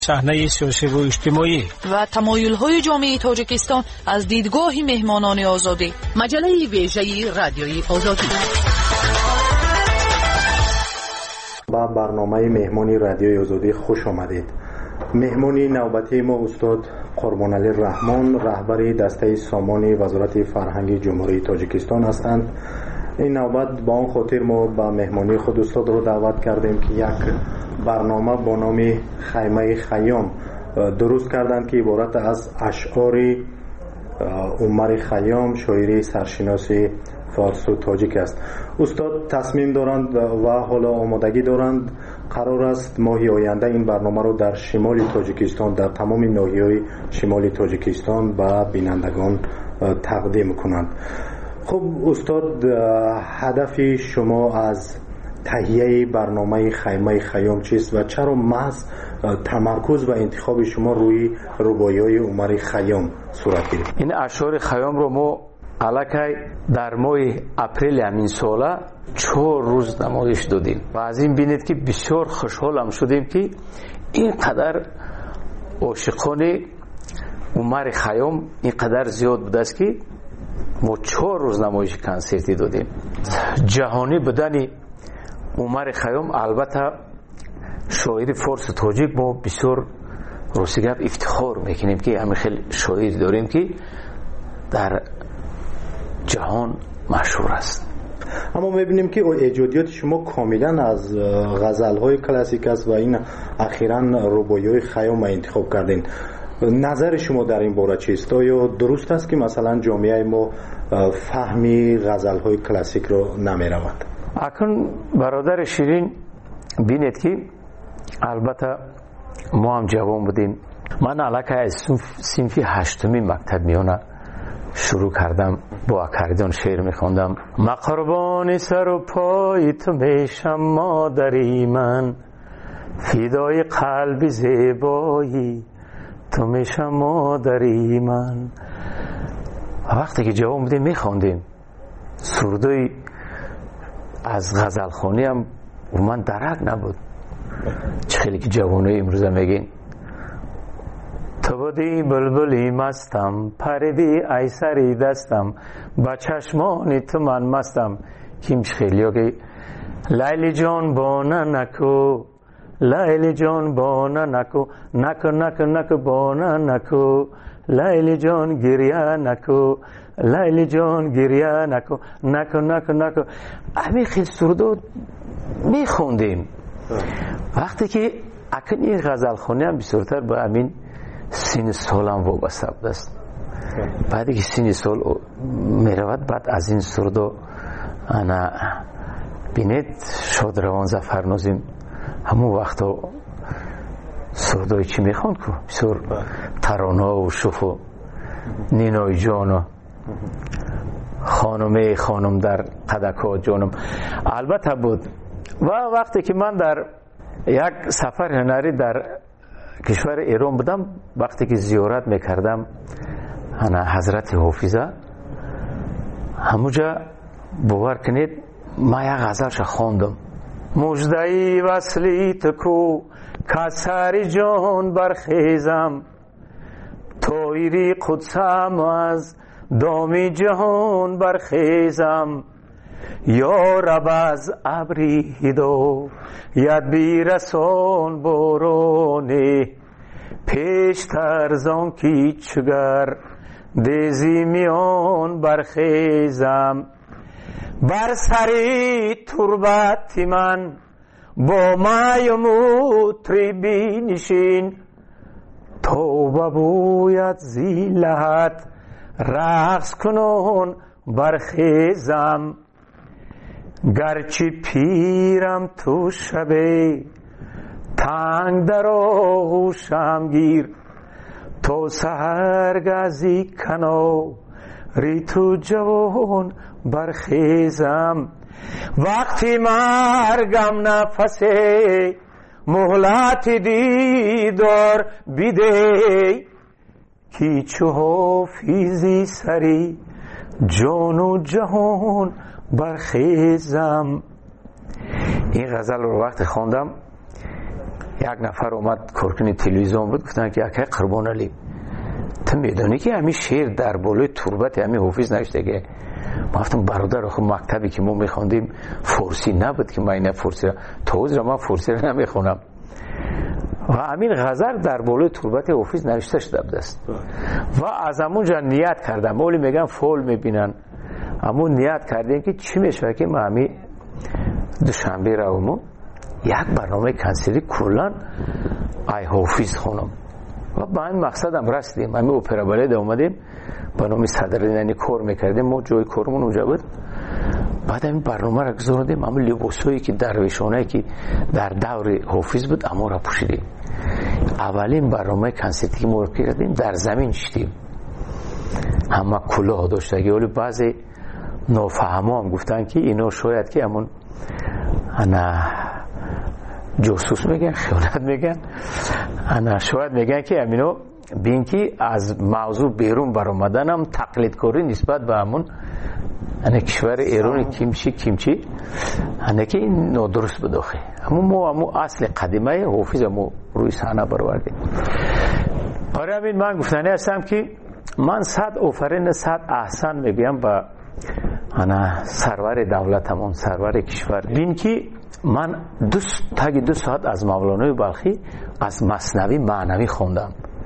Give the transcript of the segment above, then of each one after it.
صحنه سیاسی و اجتماعی و تمایل‌های جامعه تاجیکستان از دیدگاه مهمانان آزادی. مجله ویژه رادیوی آزادی. با برنامه مهمانی رادیوی آزادی خوش آمدید. مهمانی نوبتی ما استاد قربانعلی رحمان، رهبر دسته سامان وزارت فرهنگ جمهوری تاجیکستان هستند. این نوبت با آن خاطر ما با مهمانی خود استاد رو دعوت کردیم که یک برنامه با نام خیمه خیام درست کردند که عبارت از اشعار عمر خیام، شاعری سرشناس فارس و تاجیک است. استاد تصمیم دارند و حالا آمادگی دارند قرار است ماه آینده این برنامه رو در شمال تاجیکستان، در تمام ناحیه‌های شمال تاجیکستان به بینندگان تقدیم کنند. خب استاد، هدف شما از تهیه برنامه خیمه خیام چیست و چرا محض تمرکز و انتخاب شما روی رباعی‌های عمر خیام صورت گرفت؟ این اشعار خیام رو ما الکی در ماه اپریل همین ساله 4 روز نمایش دادیم و از این بینید که بسیار خوشحالم شدیم که اینقدر عاشقان عمر خیام اینقدر زیاد بوده است که ما 4 روز نمایش کنسرتی دادیم. جهانی بودن عمر خیام، البته شاعر فارس و تاجیک ما بسیار روسیگب افتخار میکنیم که همین خیلی شاعر داریم که در جهان مشهور است. اما میبینیم که ایجادیات شما کاملا از غزل‌های کلاسیک است و این اخیراً رباعی‌های خیام انتخاب کردین. نظر شما در این باره چیست؟ یا درست است که مثلا جامعه ما فهمی غزل‌های کلاسیک رو نمی‌رود؟ اکنون برادر شیرین بینید که البته ما هم جوان بودیم. من علاقه از صنف 8 مکتب میانه شروع کردم، با اکاردیون شعر میخوندم. ما قربان سر و پای تو میشم مادری من، فدای قلب زیبایی تو میشم مادری من. وقتی که جوان بودیم میخوندیم سرودای از غزلخوانی هم و من درک نبود. خیلی که جوانای امروزه میگین تو بودی بلبلی مستم، پریدی ای سری دستم، با چشمانی تو من مستم. کیمش خیلی ها که لیلی جان بانه نکو، لیلی جان بانه نکو، نکو نکو نکو بانه نکو، لیلی جان گریه نکو، لیلی جان گریه نکو، نکو نکو نکو. همین خیلی سرودو میخوندیم. وقتی که اکنون این غزل خونی هم بسیارتر با همین سین سال هم وابسته بود است. بعدی که سین سال میرود، بعد از این سرودو انا بینید شاد روان زفر نازیم همون وقتا سرودای چی میخوند که بسیار ترانه و شوف و نینای جانا خانمه خانم در قدکا جانم البته بود. و وقتی که من در یک سفر هنری در کشور ایران بودم، وقتی که زیارت میکردم انا حضرت حافظه، همونجا باور کنید ما یک غزلش خواندم. مژده‌ای وصلی تو کو کسری جان برخیزم، طایری قدسم از دامی جهان برخیزم. یا رب از ابری هدایت بیرسان بارانی، پیش ترزان کی چگر دیزی میان برخیزم. بر سری تربت من با مای و مطربی نشین، توبه بوید زی لحد رقص کنون برخیزم. گرچه پیرم تو شبه تنگ در آغوشم گیر، تو سحرگزی کناری تو جوان برخیزم. وقتی مرگم نفسه مهلت دیدار بیده، کی چو حافظی سری جان و جهان برخیزم. این غزل رو وقتی خواندم یک نفر اومد کارکنی تلویزیون بود، گفتن که اکه قربان علی تو میدونی که همین شعر در بالای تربت همین حافظ نوشته که؟ ما گفتم برادر آخه مکتبی که ما میخوندیم فارسی نبود که من این فارسی را توز را من فارسی را نمیخونم و همین غزل در بالای تربت حافظ نوشته شده بود است و از همونجا نیت کردم. مولی میگن فول میبینن، همون نیت کردیم که چی میشه که ما همین دوشنبه را یک برنامه کنسری کلان ای حافظ خونم و با این مقصدم رسیدیم. همین اپرا بالید اومدیم با نام صدرنشین کار میکردیم، ما جای کارمون اونجا بود. بعد این برنامه را گذاردیم، همون لباسایی که درویشانه که در دور حافظ بود اما را پوشیدیم. اولین برنامه کنسرتی که ما کردیم در زمین شدیم، همه کلاه داشته. ولی بعضی نافهما هم گفتن که اینا شاید که همون انا جاسوس میگن، خیانت میگن، انا شاید میگن که امینو بین که از موضوع بیرون برآمدن هم تقلید کاری نسبت به همون انا کشور ایران کیمچی انا که این نادرست بداخه. همون اصل قدیمه حافظ ما روی صحنه برآوردیم. برای همین من گفتنی هستم که من 100 آفرین 100 احسان میگم با انا سرور دولتمون، سرور کشور. بین که من دو ساعت از مولانای بلخی از مثنوی معنوی خوندم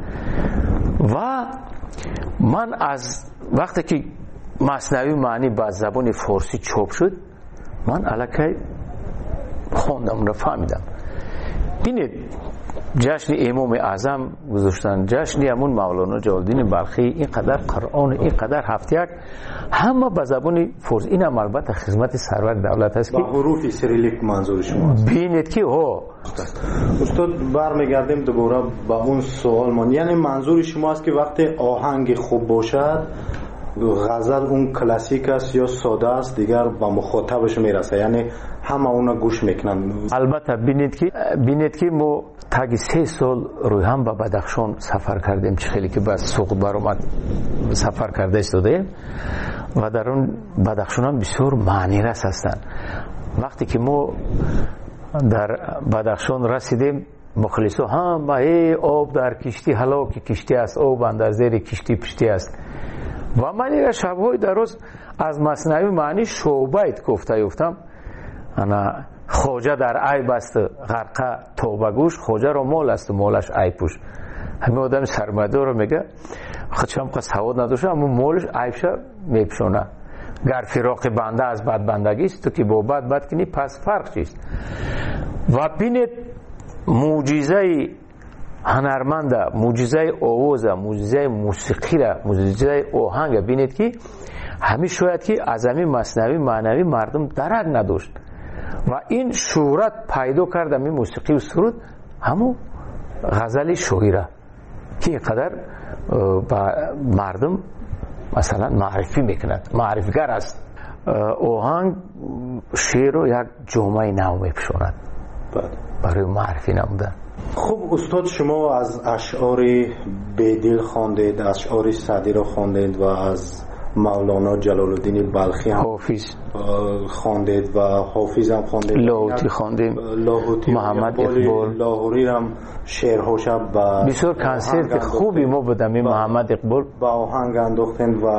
و من از وقتی که مثنوی معنی با زبان فارسی چاپ شد من الکی خوندم و فهمیدم. بینید جشن امام اعظم گذاشتن، جشن همون مولانا جلال‌الدین بلخی، اینقدر قرآن، اینقدر هفتیک، همه به زبان فارسی. این هم البته خدمت سرور دولت است که با حروف سریلیک منظور شما است. بینید که استاد برمیگردیم دوباره با اون سوال من، یعنی منظور شما است که وقتی آهنگ خوب باشد غزل اون کلاسیک است یا ساده است دیگر با مخاطبش میرسه، یعنی همه اونا گوش میکنن. البته بینید که ما تا 3 سال روی هم با بدخشان سفر کردیم، چه خیلی که بس سوق برآمد سفر کرده استاده و در اون بدخشان هم بسیار معنی رس هستند. وقتی که ما در بدخشان رسیدیم مخلصو هم ای آب در کشتی هلاک کشتی است، آب اندر زیر کشتی پشتی است. و من یک شب‌های درست از مثنوی معنی شعبیت گفته یفتم. انا خوجه در عیب است غرقه توبه گوش، خوجه رو مال است و مالش عیب پوش. همین آدم سرمایه‌دار رو میگه خودشم قصد سواد نداشته اما مالش عیبش میپشونه. گر فراق بنده از بد بندگی است تو که با بد کنی پس فرق چیست. و بینید معجزه هنرمند، معجزه آواز، معجزه موسیقی را، معجزه آهنگ بینید که همین شاید که از همین مثنوی معنوی مردم درک نداشت و این شهرت پیدا کرد همین موسیقی و سرود همون غزل شاعره که اینقدر با مردم مثلا معرفی میکند، معرفیگر است. آهنگ شعر رو یک جامعه نو میپوشاند برای معرفی نمودن. خب استاد شما از اشعار بیدل خواندید، اشعار سعدی را خواندید و از مولانا جلال الدین بلخی هم حافظ خواندید و حافظ هم خواندید، لاهوتی خواندیم، محمد اقبال لاهوری هم شعرهاش بسیار کنسرت خوبی ما بودم. محمد اقبال با آهنگ انداختند و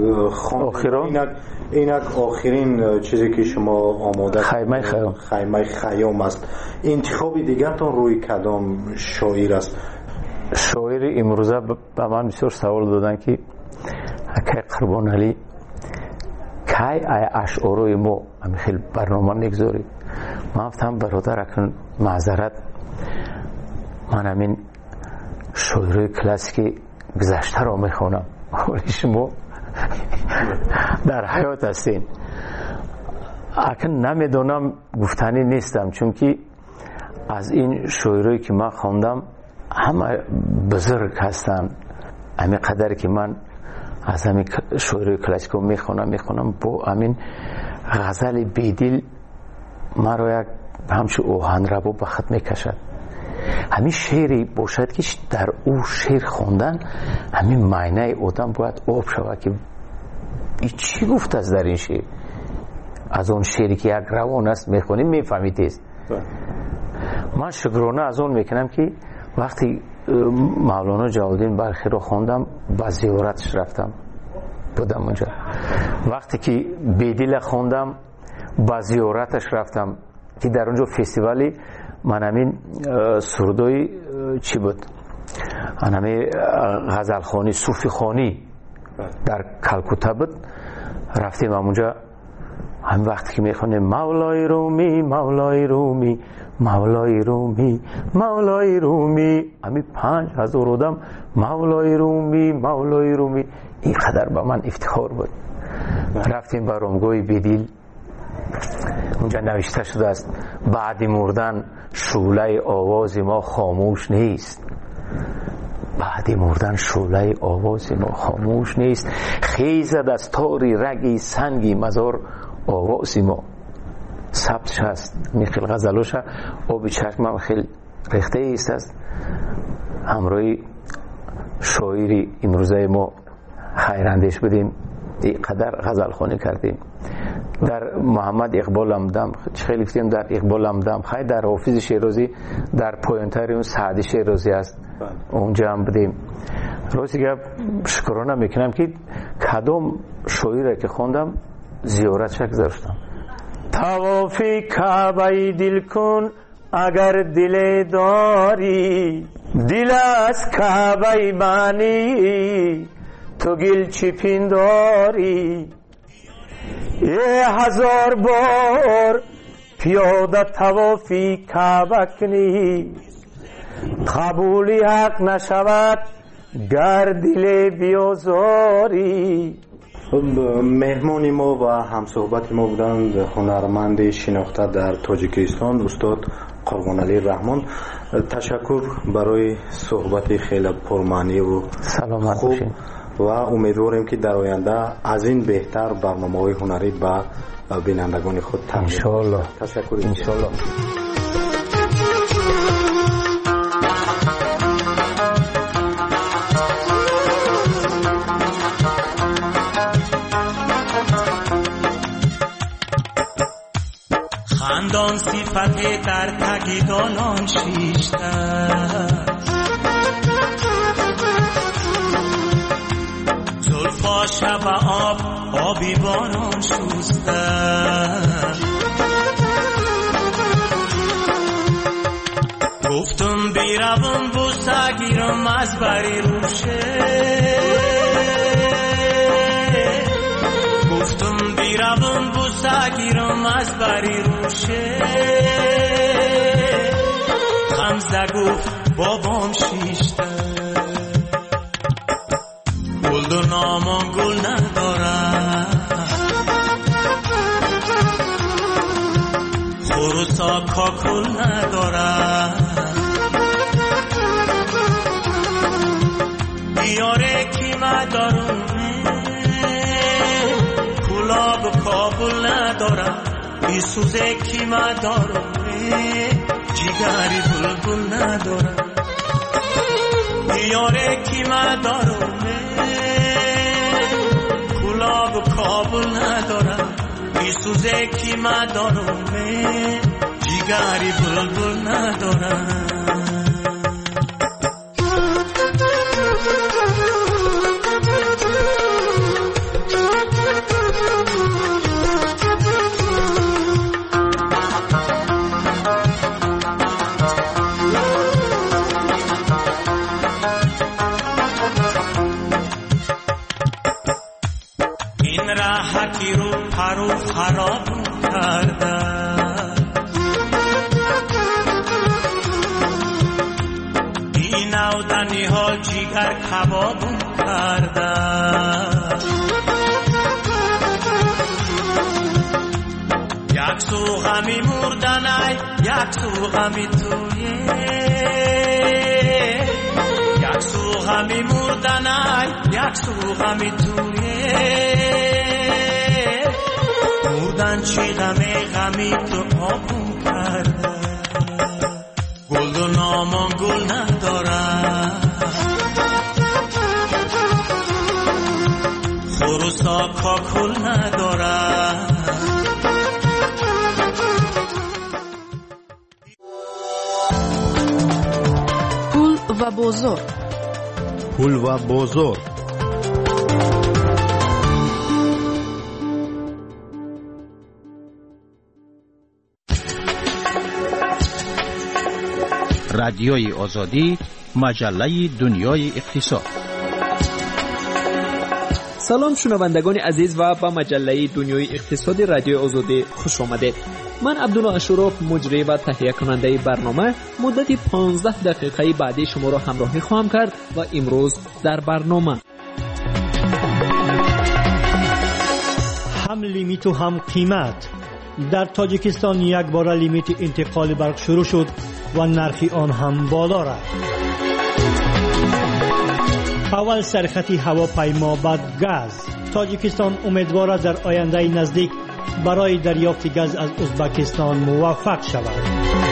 اینک آخرین چیزی که شما آماده خیمه خیام است. انتخاب دیگرتون روی کدام شاعر است؟ شاعر امروزه به من بسیار سوال دادن که اکی قربان علی کی اشعارای ما همین خیلی برنامه نگذاری. من گفتم برادر اکن معذرت، من همین شاعرای کلاسیک گذشته را میخونم ولی شما در حیات هستین. اکن نمیدونم گفتنی نیستم، چون که از این شاعرایی که من خوندم همه بزرگ هستن. همین قدر که من از همین شعر کلاسیکو میخونم با همین غزل بیدل مرا یک همچون اوهن ربا به خط میکشد. همین شعری باشد که در او شعر خوندن همین معنی آدم باید آب شود که این چی گفت از در این شعر. از اون شعری که یک روان است میخونیم میفهمید است. من شکرانه از اون میکنم که وقتی مولانا جلال‌الدین بلخی رو خوندم با زیارتش رفتم بودم اونجا. وقتی که بیدیل خوندم با زیارتش رفتم که در اونجا فستیوالی من همین سرودای چی بود همین غزلخوانی صوفی خوانی در کلکوتا بود. رفتیم اونجا همین وقتی که میخونیم مولای رومی مولای رومی مولای رومی مولای رومی همین 5000 آدم مولای رومی مولای رومی اینقدر با من افتخار بود. رفتیم با رامگوی بدیل اونجا نوشته شده است بعد مردن شعله آواز ما خاموش نیست. بعد مردن شعله آواز ما خاموش نیست. خیزد از تاری رگی سنگی مزار آواز ما. ثبتش هست میخیل غزلوش آبی چشمم خیلی ریخته ایست است. همراهی شاعری امروزه ما خیراندیش بودیم قدر غزل خونی کردیم. در محمد اقبال همدم خیلی گفتیم در اقبال همدم خیلی در حافظ شیرازی در پایانتر اون سعدی شیرازی است اونجا هم بودیم. روزی که شکرانه میکنم که کدام شاعری که خوندم زیارت شک داشتم. توافی کعبه دل کن اگر دل داری دل از کعبه معنی تو گل چی پنداری. 1000 بار پیاده توافی کعبه کنی قبولی حق نشود گر دل بیازاری. مهمانی ما و همصحبت ما بودند هنرمند شناخته در تاجیکستان استاد قربانعلی رحمان. تشکر برای صحبت خیلی پرمعنی و سلامت خوب باشین و امیدواریم که در آینده از این بهتر برنامه‌های هنری به بینندگان خود تقدیم کنیم. انشاءالله. تشکر انشاءالله. خندان صفت در تگیدانان شیشته زلفا شب آب آبی باران شسته گفتم بیروم بوسه گیرم از بری روشه گفتم بیروم بوسه گیرم از بری روشه غمزه گفت بابام شیشته گل و نامان گل ندارم خروسا کاکل ندارم بیاره کی مدارونه کلاب کابل ندارم بی سوزه کی مدارونه جیگری بلبل ندارم بیاره کی مدارونه کلاب کابل ندارم بی سوزه کی مدارونه جیگری بلبل ندارم. راحتی رو پرو خراب کردن بی نودنی ها جیگر کباب کردن یک سو غمی مردنای یک سو غمی تویه یک سو غمی مردنای یک سو غمی تویه مردن چی غمی تو آبون کرده گل و نامان گل ندارم خروسا کاکل ندارم بزرگ. پول و بزرگ. رادیوی آزادی، مجله دنیای اقتصاد. سلام شنوندگان عزیز و به مجله دنیای اقتصاد رادیوی آزادی خوش آمدید. من عبدالله اشرف، مجری و تهیه کننده برنامه، مدت 15 دقیقه بعدی شما را همراهی خواهم کرد و امروز در برنامه هم لیمیت و هم قیمت. در تاجیکستان یک بار لیمیت انتقال برق شروع شد و نرخ آن هم بالا رفت. اول سرخط هواپیما، بعد گاز. تاجیکستان امیدوار است در آینده نزدیک برای دریافت گاز از ازبکستان موفق شود.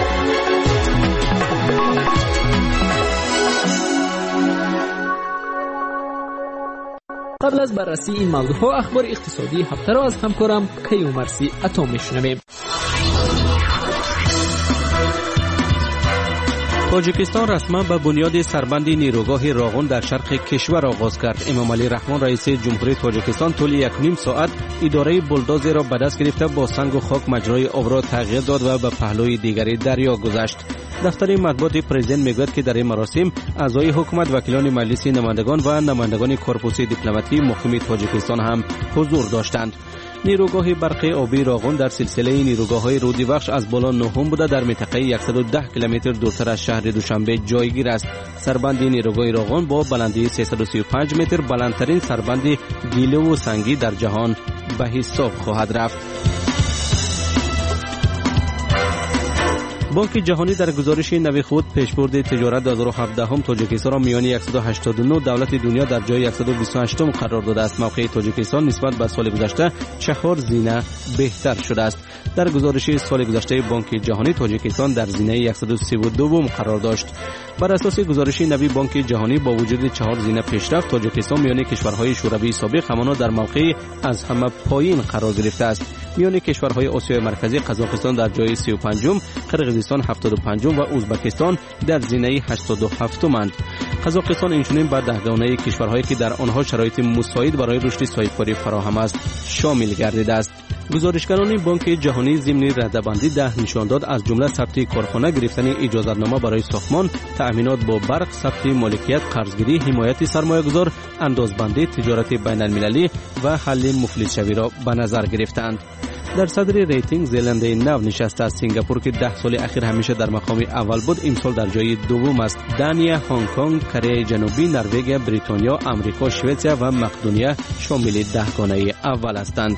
قبل از بررسی این موضوع اخبار اقتصادی هفته را از همکارم کیومرثی عطا میشنویم. تاجیکستان رسما به بنیاد سربند نیروگاه راغون در شرق کشور آغاز کرد. امام علی رحمان رئیس جمهوری تاجیکستان طول 1.5 ساعت اداره بولدوز را به دست گرفته با سنگ و خاک مجرای آب را تغییر داد و به پهلوی دیگری دریا گذشت. دفتر مطبوعات پرزیدنت میگوید که در این مراسم اعضای حکومت، وکیلان مجلس نمایندگان و نمایندگان کورپوس دیپلماتی مقیم تاجیکستان هم حضور داشتند. نیروگاه برق آبی راغون در سلسله نیروگاه‌های رودی بخش از بالا نهم بوده در منطقه 110 کیلومتر دورتر از شهر دوشنبه جایگیر است. سربند نیروگاه راغون با بلندی 335 متر بلندترین سربند گیله و سنگی در جهان به حساب خواهد رفت. بانک جهانی در گزارش نوی خود پیشبرد تجارت 2017 هم تاجیکستان را میان 189 دولت دنیا در جای 128 قرار داده است. موقع تاجیکستان نسبت به سال گذشته 4 زینه بهتر شده است. در گزارش سال گذشته بانک جهانی تاجیکستان در زینه 132 قرار داشت. بر اساس گزارش نوی بانک جهانی با وجود 4 زینه پیشرفت، تاجیکستان میان کشورهای شوروی سابق همانا در موقع از همه پایین قرار گرفته است. میان کشورهای آسیای مرکزی قزاقستان در جای 35م، قرقیزستان 75م و ازبکستان در زینه 87 اند. قزاقستان اینچنین به دهگانه کشورهایی که در آنها شرایط مساعد برای رشد صاحبکاری فراهم است شامل گردیده است. گزارشگران بانک جهانی ضمن رده‌بندی 10 نشان داد، از جمله ثبت کارخانه، گرفتن اجازه‌نامه برای ساختمان، تأمینات با برق، ثبت مالکیت، قرضگیری، حمایت سرمایه‌گذار، اندازبندی، تجارت بین‌المللی و حل مفلس‌شوی را به نظر گرفتند. در صدر ریتینگ زلنده نو نشسته است. سنگاپور که 10 سال اخیر همیشه در مقام اول بود، امسال در جای دوم است. دانیا، هنگ کنگ، کره جنوبی، نروژ، بریتانیا، آمریکا، سوئد و مقدونیه شامل 10 گانه اول هستند.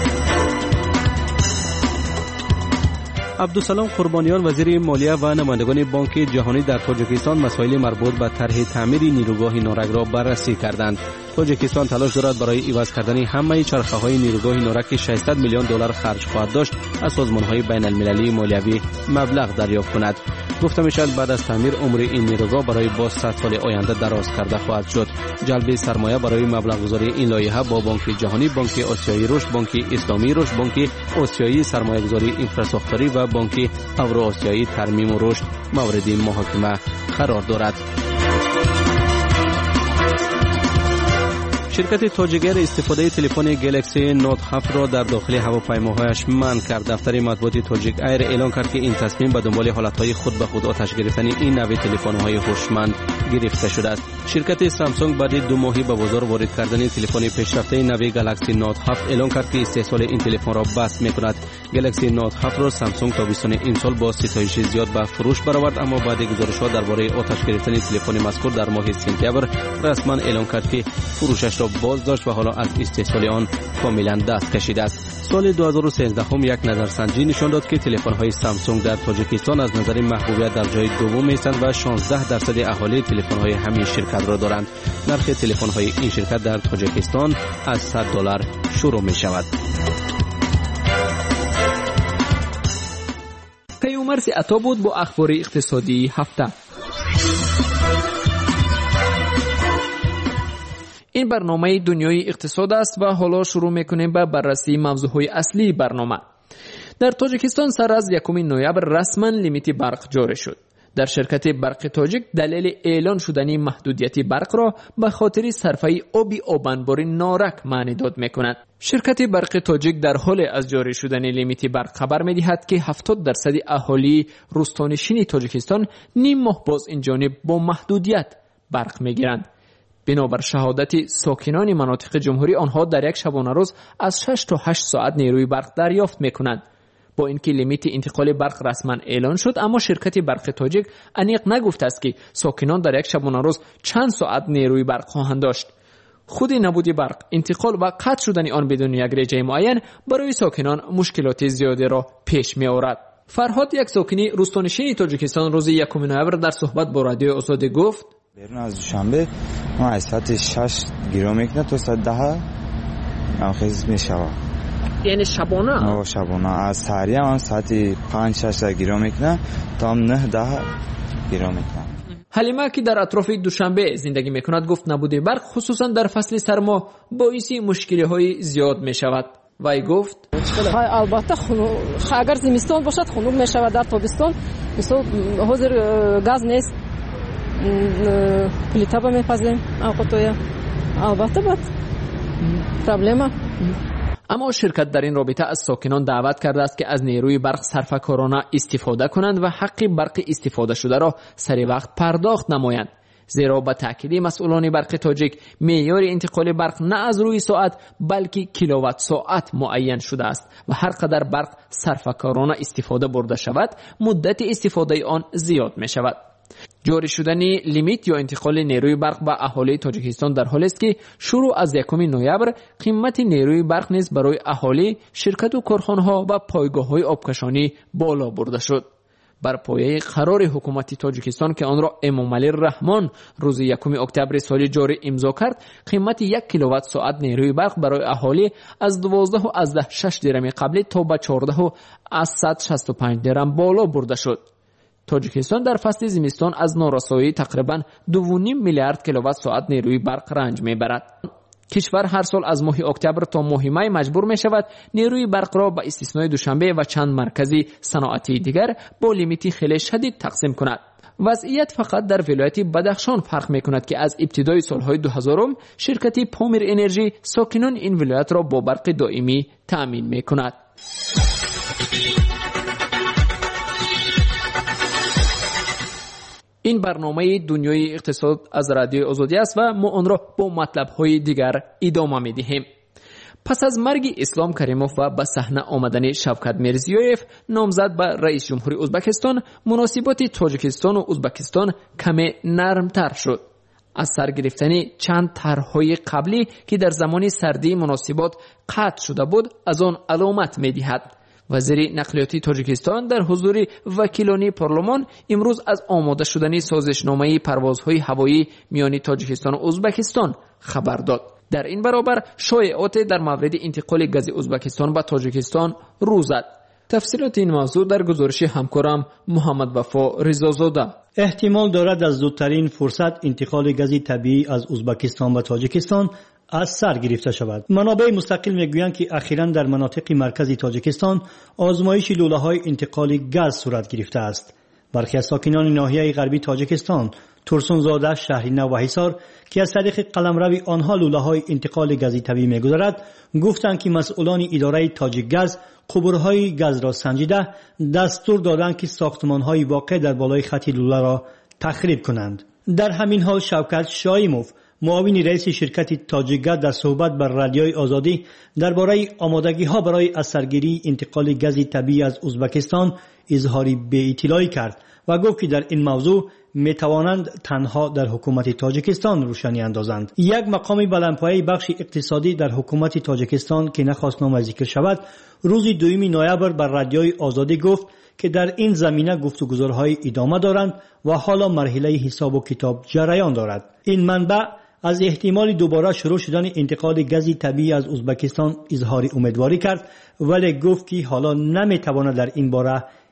عبدالسلام قربانیان وزیر مالیه و نمایندگان بانک جهانی در تاجیکستان مسائل مربوط به طرح تعمیر نیروگاه نورک را بررسی کردند. تاجیکستان تلاش دارد برای عوض کردن همه چرخه‌های نیروگاه نورک 600 میلیون دلار خرج خواهد داشت از سازمان‌های بین‌المللی مالیوی مبلغ دریافت کند. گفته می‌شود بعد از تعمیر عمر این نیروگاه برای 100 سال آینده دراز کرده خواهد شد. جلب سرمایه برای مبلغ‌گذاری این لایحه با بانک جهانی، بانک آسیایی رشد، بانک اسلامی رشد، بانک آسیایی سرمایه‌گذاری انفراستراکچوری و بانک اوراسیایی ترمیم و رشد مورد محاکمه قرار دارد. شرکت تاجیگر استفاده تلفن گلکسی نوت 7 را در داخل هواپیماهایش منع کرد. دفتر مطبوعات تاجیک ایر اعلام کرد که این تصمیم به دنبال حالتهای خود به خود آتش گرفتن این نوع تلفن‌های هوشمند گرفته شده است. شرکت سامسونگ بعد 2 ماهی به بازار وارد کردن تلفن پیشرفته نوع گلکسی نوت 7 اعلام کرد که استحصال این تلفن را بس می‌کند. گلکسی نوت 7 را سامسونگ تابستان این سال با ستایش زیاد به فروش برآورد، اما بعد گزارش‌ها درباره آتش گرفتن تلفن مذکور در ماه سپتامبر رسما اعلام کرد که فروشش را باز داشت و حالا از استحصال آن کاملا دست کشیده است. سال 2013 هم یک نظرسنجی نشان داد که تلفن‌های سامسونگ در تاجیکستان از نظر محبوبیت در جای دوم هستند و 16% اهالی تلفن‌های همین شرکت را دارند. نرخ تلفن‌های این شرکت در تاجیکستان از $100 شروع می‌شود. کیومرثی عطا بود با اخبار اقتصادی هفته. این برنامه دنیای اقتصاد است و حالا شروع میکنیم به بررسی موضوعهای اصلی برنامه. در تاجیکستان سر از 1 نوامبر رسما لیمیت برق جاری شد. در شرکت برق تاجیک دلیل اعلان شدنی محدودیت برق را به خاطر صرفه آب آبنباری نارک معنی داد می‌کند. شرکت برق تاجیک در حال از جاری شدن لیمیت برق خبر می‌دهد که 70% اهالی روستانشین تاجیکستان نیم ماه باز این جانب با محدودیت برق می‌گیرند. بنابر شهادت ساکنان مناطق جمهوری، آنها در یک شبانه روز از 6 تا 8 ساعت نیروی برق دریافت می‌کنند. با اینکه لیمیت انتقال برق رسما اعلان شد، اما شرکت برق تاجیک انیق نگفته است که ساکنان در یک شبانه روز چند ساعت نیروی برق خواهند داشت. خود نبود برق، انتقال و قطع شدن آن بدون یک رجه معین برای ساکنان مشکلات زیادی را پیش می آورد. فرهاد، یک ساکنی روستانشین تاجیکستان، روز 1 نوامبر در صحبت با رادیو آزادی گفت: بیرون از دوشنبه ما از ساعت 6 گیرو میکنه تا ساعت 10 خیز میشود. یعنی شبانه؟ شبانه از سحری هم ساعت 5-6 گیرو میکنه تا 9-10 گیرو میکنه. حلیمه که در اطراف دوشنبه زندگی میکند گفت نبود برق خصوصا در فصل سرما باعث مشکلی های زیاد میشود. وی گفت: البته اگر زمستان باشد خنک میشود، در تابستان مثلا حاضر گاز نیست، پلیتا با میپزیم اوقاتویا البته بعد پرابلم. اما شرکت در این رابطه از ساکنان دعوت کرده است که از نیروی برق صرفه‌کارانه استفاده کنند و حق برق استفاده شده را سری وقت پرداخت نمایند، زیرا به تأکید مسئولان برق تاجیک معیار انتقال برق نه از روی ساعت بلکه کیلووات ساعت معین شده است و هر قدر برق صرفه‌کارانه استفاده برده شود مدت استفاده آن زیاد می شود. جاری شدن لیمیت یا انتقال نیروی برق به اهالی تاجیکستان در حالی است که شروع از 1 نوامبر قیمت نیروی برق نیز برای اهالی، شرکت و کارخانه‌ها و پایگاه‌های آبکشانی بالا برده شد. بر پایه قرار حکومت تاجیکستان که آن را امامعلی رحمان روز 1 اکتبر سال جاری امضا کرد، قیمت 1 کیلووات ساعت نیروی برق برای اهالی از 12.6 درم قبلی تا به 14.165 درم بالا برده شد. تاجیکستان در فصل زمستان از نارسایی تقریباً 2.5 میلیارد کیلووات ساعت نیروی برق رنج میبرد. کشور هر سال از ماه اکتبر تا ماه می مجبور می شود نیروی برق را به استثنای دوشنبه و چند مرکزی صنعتی دیگر با لیمیتی خیلی شدید تقسیم کند. وضعیت فقط در ولایت بدخشان فرق می کند که از ابتدای سالهای 2000 شرکت پامیر انرژی ساکنان این ولایت را با برق دائمی تأمین می کند. این برنامه دنیای اقتصاد از رادیو آزادی است و ما آن را با مطلب‌های دیگر ادامه می‌دهیم. پس از مرگ اسلام کریموف و به صحنه آمدن شوکت میرزیویف نامزد به رئیس جمهوری ازبکستان، مناسبات تاجیکستان و ازبکستان کمی نرمتر شد. از سر گرفتن چند طرح‌های قبلی که در زمان سردی مناسبات قطع شده بود از آن علامت می‌دهد. وزیر نقلیات تاجیکستان در حضور وکیلان پارلمان امروز از آماده شدن سازشنامه پروازهای هوایی میان تاجیکستان و ازبکستان خبر داد. در این برابر شایعات در مورد انتقال گاز ازبکستان به تاجیکستان رو زد. تفصیلات این موضوع در گزارش همکارم محمد وفا رضازاده. احتمال دارد از زودترین فرصت انتقال گاز طبیعی از ازبکستان به تاجیکستان از سر گرفته شود. منابع مستقل میگویند که اخیراً در مناطق مرکزی تاجیکستان آزمایش لوله‌های انتقال گاز صورت گرفته است. برخی از ساکنان ناحیه غربی تاجیکستان، ترسونزاده، شهرینه و حصار که از طریق قلمرو آنها لوله‌های انتقال گاز طبیعی می‌گذرد، گفتند که مسئولان اداره تاجیک گاز قبورهای گاز را سنجیده دستور دادند که ساختمان‌های واقع در بالای خط لوله را تخریب کنند. در همین حال شوکت شایموف، معاون رئیس شرکت تاجیک گاز، در صحبت بر رادیوی آزادی درباره آمادگی‌ها برای اثرگیری انتقال گاز طبیعی از ازبکستان اظهار بی‌اطلاعی کرد و گفت که در این موضوع میتوانند تنها در حکومت تاجیکستان روشنی اندازند. یک مقام بلندپایه بخش اقتصادی در حکومت تاجیکستان که نخواست نام ذکر شود، روز 2 نوامبر بر رادیوی آزادی گفت که در این زمینه گفتگوهای ادامه دارند و حالا مرحله حساب و کتاب جریان دارد. این منبع از احتمال دوباره شروع شدن انتقال گاز طبیعی از ازبکستان اظهار امیدواری کرد، ولی گفت که حالا نمیتواند در این باره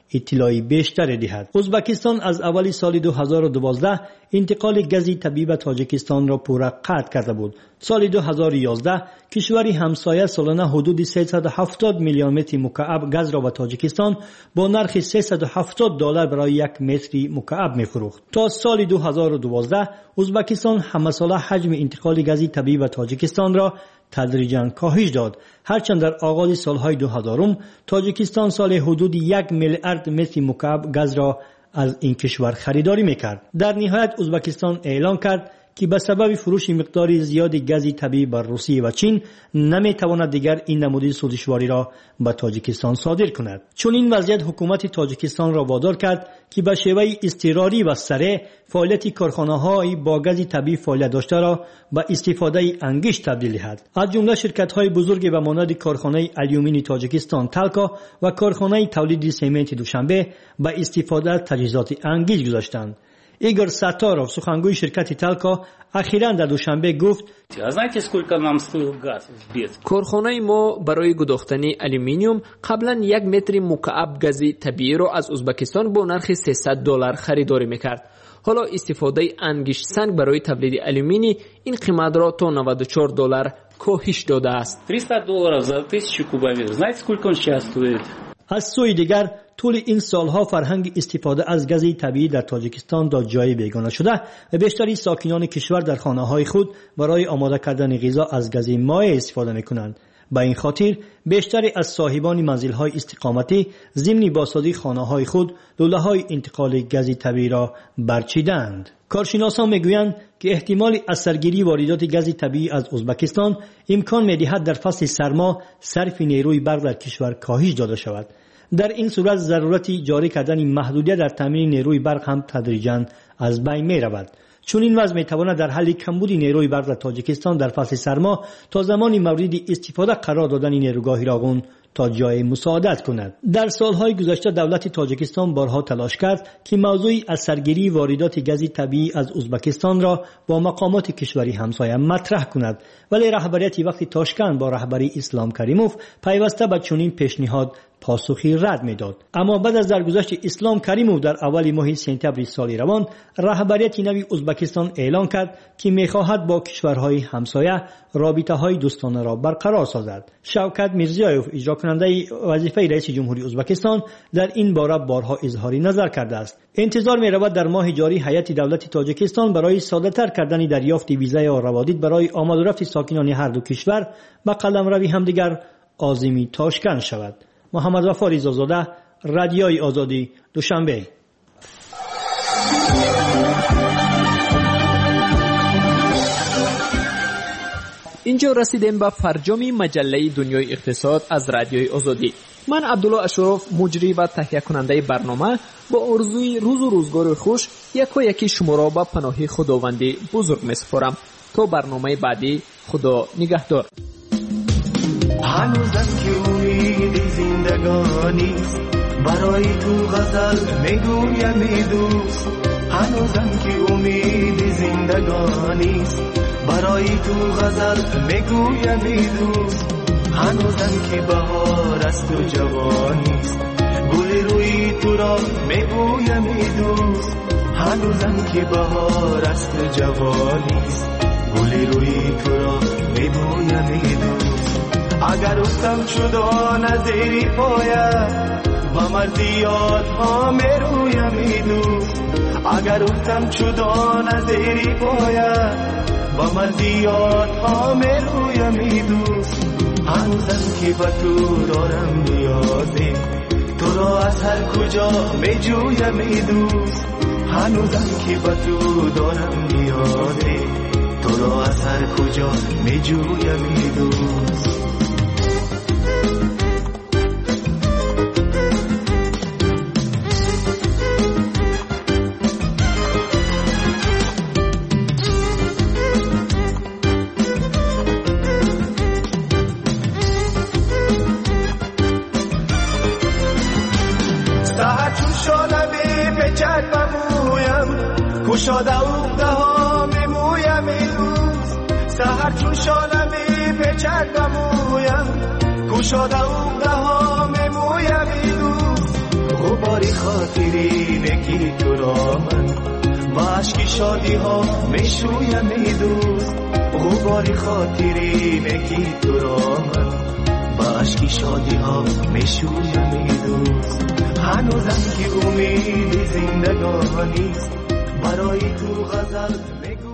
اطلاعی بیشتر دهد. ازبکستان از اول سال 2012 انتقال گازی طبیعی به تاجیکستان را پورا قطع کرده بود. سال 2011 کشوری همسایه سالانه حدود 370 میلیون متر مکعب گاز را به تاجیکستان با نرخ $370 برای یک متر مکعب می‌فروخت. تا سال 2012 ازبکستان همساله حجم انتقال گازی طبیعی به تاجیکستان را تدریجاً کاهش داد، هرچند در آغاز سالهای 2000 تاجیکستان سال حدود 1 میلیارد متر مکعب گاز را از این کشور خریداری میکرد. در نهایت ازبکستان اعلام کرد که به سبب فروش مقدار زیاد گاز طبیعی بر روسیه و چین نمیتواند دیگر این نمود سودشواری را به تاجیکستان صادر کند. چون این وضعیت حکومت تاجیکستان را وادار کرد که به شیوه اضطراری و سریع فعالیت کارخانه‌های با گاز طبیعی فعالیت داشته را به استفاده انگشت تبدیل دهد. از جمله شرکت‌های بزرگ به مانند کارخانه الیومینی تاجیکستان تالکا و کارخانه تولید سمنت دوشنبه به استفاده از تجهیزات انگشت گذاشتند. ایگور ساتاروف سخنگوی شرکت تالکا اخیراً در دوشنبه گفت کارخانه ما برای گداختن الومینیوم قبلا 1 متر مکعب گاز طبیعی را از ازبکستان با نرخ $300 خریداری میکرد. حالا استفاده انگشت سنگ برای تولید الومینی این قیمت را تا $94 کاهش داده است. $300 за 1000 кубометров. Знаете, сколько он сейчас стоит? از سوی دیگر طول این سالها فرهنگ استفاده از گاز طبیعی در تاجیکستان دا جای بیگانه شده و بیشتری ساکنان کشور در خانه‌های خود برای آماده کردن غذا از گاز مایع استفاده می‌کنند. با این خاطر بیشتری از صاحبان منزل‌های استقامتی ضمن بازسازی خانه‌های خود لوله‌های انتقال گاز طبیعی را برچیدند. کارشناسان میگویند که احتمال اثرگیری واردات گاز طبیعی از ازبکستان امکان می‌دهد در فصل سرما صرف نیروی برق در کشور کاهش داده شود. در این صورت ضرورت جاری کردن محدودیت در تامین نیروی برق هم تدریجاً از بین می‌رود. چون این وضع می‌تواند در حل کمبود نیروی برق در تاجیکستان در فصل سرما تا زمانی مورد استفاده قرار دادن نیروگاه راغون تا جای مساعدت کند. در سالهای گذشته دولت تاجیکستان بارها تلاش کرد که موضوع اثرگیری واردات گاز طبیعی از ازبکستان را با مقامات کشوری همسایه مطرح کند، ولی رهبریت وقتی تاشکند با رهبری اسلام کریموف پیوسته به چنین پیشنهاد پاسخی رد میداد. اما بعد از درگذشت اسلام کریموف در اول ماه سپتامبر سال روان رهبریت نوی ازبکستان اعلان کرد که میخواهد با کشورهای همسایه رابطه‌های دوستانه را برقرار سازد. شوکت میرزیایوف اجرا کننده وظیفه رئیس جمهوری ازبکستان در این باره بارها اظهار نظر کرده است. انتظار می‌رود در ماه جاری هیئت دولت تاجیکستان برای ساده‌تر کردن دریافت ویزای و روادید برای آمد و رفت ساکنان هر دو کشور به قلمرو همدیگر عازم تاشکند شود. محمد وفا ریزازاده، رادیوی آزادی، دوشنبه. اینجا رسیدیم به فرجام مجله دنیای اقتصاد از رادیوی آزادی. من عبدالله اشرف مجری و تهیه کننده برنامه با آرزوی روز و روزگار خوش یکی شما را به پناه خداوند بزرگ می‌سپارم. تا برنامه بعدی، خدا نگهدار. هنوزم که امید زندگانیست برای تو غزل میگویم ای دوست. هنوزم که امید زندگانیست برای تو غزل میگویم ای دوست. هنوزم که بهار است و جوانیست گل روی تو را میگویم ای دوست. هنوزم که بهار است و جوانیست گل روی تو را میگویم ای دوست. اگر افتم شدان از زیر پایت و مردیات ها میرویم ای دوست. اگر افتم شدان از زیر پایت و مردیات ها میرویم ای دوست. هنوزم که به تو دارم نیازی تو را از هر کجا میجویم ای دوست. هنوزم که به تو دارم نیازی تو را از هر کجا میجویم ای دوست. کشاده اغده ها میمویم ای دوست. سحر چون شانه میپیچد بمویم کشاده اغده ها میمویم ای دوست. غباری خاطری نگی تو را من با عشق شادی ها میشویم ای دوست غبار خاطری نگی تو را من با عشق شادی ها میشویم ای دوست هنوزم که امید زندگانیست برای تو غزل میگو